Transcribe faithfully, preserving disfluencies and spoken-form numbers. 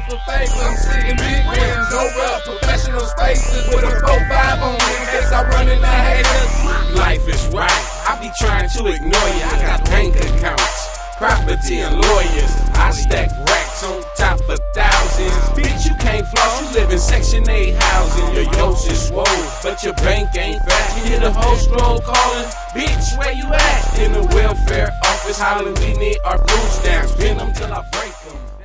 for favors. I'm sitting big rims, no rub, professional spaces with a four five on me in case I run into haters. Life is right, I be trying to ignore you. I got bank accounts, property and lawyers. I stack racks on top of thousands. Bitch, you can't floss, you live in Section eight housing. Your yours is swole, but your bank ain't fat. You hear the whole scroll calling, bitch, where you at? In the welfare office hollering, we need our food stamps. Pin them till I break them.